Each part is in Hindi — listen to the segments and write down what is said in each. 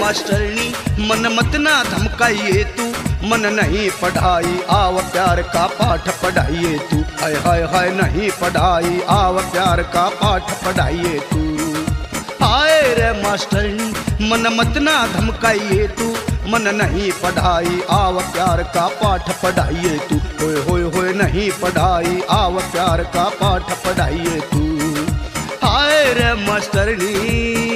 मास्टरनी मन मत ना धमकाइए तू, मन नहीं पढ़ाई आव प्यार का पाठ पढ़ाइए तू। हाय हाय हाय नहीं पढ़ाई आव प्यार का पाठ पढ़ाइए तू। हाय रे मास्टरनी मन मत ना धमकाइए तू, मन नहीं पढ़ाई आव प्यार का पाठ पढ़ाइए तू। होए होए होए नहीं पढ़ाई आव प्यार का पाठ पढ़ाइए तू। हाय रे मास्टरनी।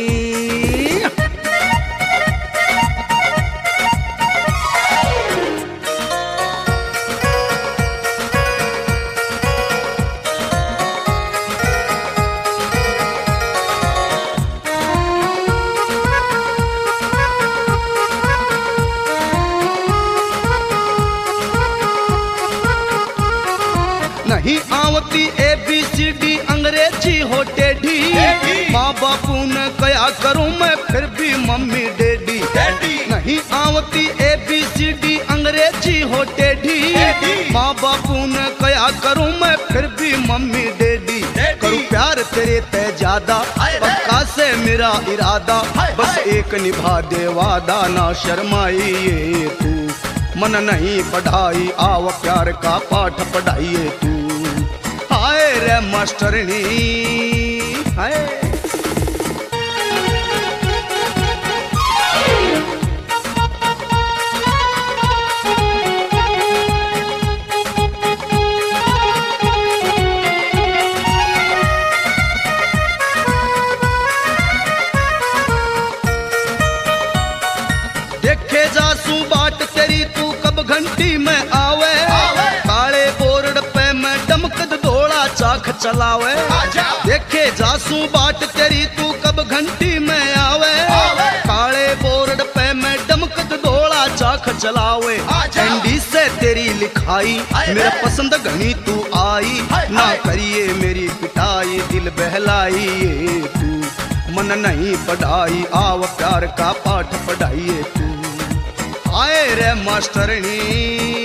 नहीं आवती ABCD अंग्रेजी हो टेढ़ी, माँ बापू ने कया करूँ मैं फिर भी मम्मी डैडी। नहीं आवती ABCD अंग्रेजी हो टेढ़ी, माँ बापू ने कया करूँ मैं फिर भी मम्मी डैडी। करूँ प्यार तेरे ते ज्यादा पक्का से मेरा इरादा, बस एक निभा दे वादा ना शर्माइए तू। मन नहीं पढ़ाई आव प्यार का पाठ पढ़ाइए तू। हाय रे मास्टरनी हाय। देखे जासू बाट तेरी तू कब घंटी में आवे, काले बोर्ड पे मैं डमकद दौड़ा चाख चलावे। देखे जासू बाट तेरी तू कब घंटी में आवे, काले बोर्ड पे मैं डमकद दौड़ा चाख चलावे। एंडी से तेरी लिखाई मेरा पसंद घनी तू आई, ना करिए मेरी पिटाई दिल बहलाइए तू। मन नहीं पढ़ाई आव प्यार का पाठ पढ़ाइए तू। आए रे मास्टरनी।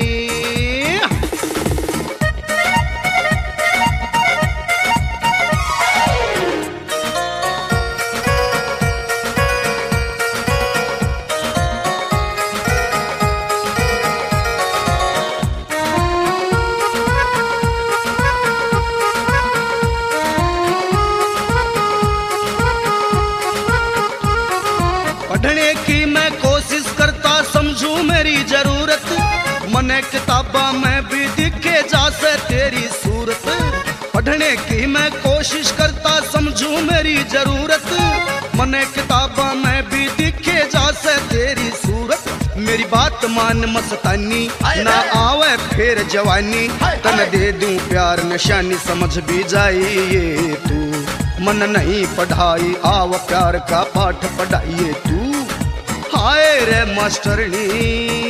पढ़ने की मैं कोशिश करता समझू मेरी जरूरत, मने किताबा में भी दिखे जासे तेरी सूरत। पढ़ने की मैं कोशिश करता समझू मेरी जरूरत, मने किताबा में भी दिखे जासे तेरी सूरत। मेरी बात मान मस्तानी ना आवे फिर जवानी, तन दे दूं प्यार निशानी समझ भी जाइए तू। मन नहीं पढ़ाई आव प्यार का पाठ पढ़ाइए तू। हाय रे मास्टरनी।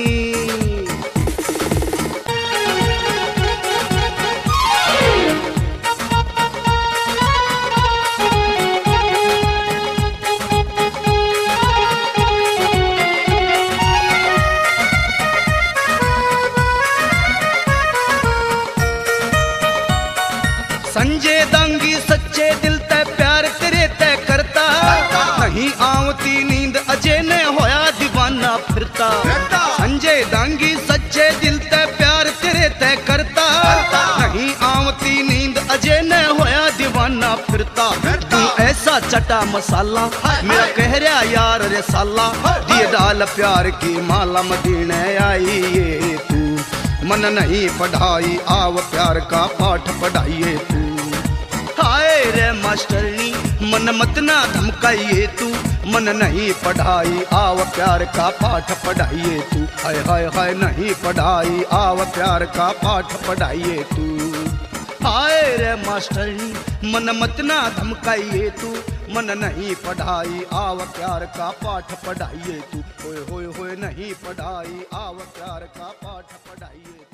संजय दांगी सच्चे दिल ते प्यार तेरे ते करता, नहीं आवती नींद अजय ने होया दीवाना फिरता। संजय दांगी सच्चे दिल ते प्यार तेरे ते करता, नहीं आवती नींद अजय ने होया दीवाना फिरता। तू ऐसा चटा मसाला मेरा कह रहा यार रे साला, दिए डाल प्यार की माला मदीने आइए तू। मन नहीं पढ़ाई आव प्यार का पाठ पढ़ाइए तू। हाय रे मास्टरनी मन मत ना धमकाइए तू, मन नहीं पढ़ाई आव प्यार का पाठ पढ़ाइए तू। हाय हाय हाय नहीं पढ़ाई आव प्यार का पाठ पढ़ाइए तू। हाय रे मास्टरनी मन मत ना धमकाइए तू, मन नहीं पढ़ाई आव प्यार का पाठ पढ़ाइए तू। होए होए होए नहीं पढ़ाई आव प्यार का पाठ पढ़ाइए।